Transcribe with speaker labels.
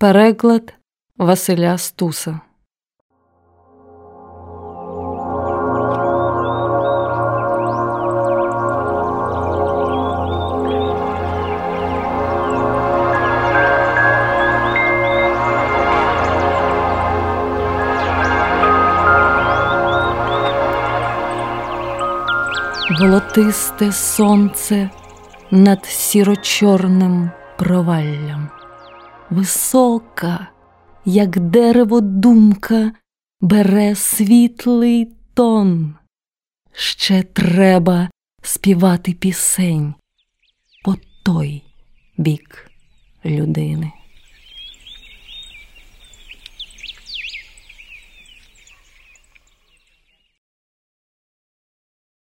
Speaker 1: Переклад Василя Стуса. Волотисте сонце над сіро-чорним проваллям. Висока, як дерево, думка бере світлий тон. Ще треба співати пісень по той бік людини.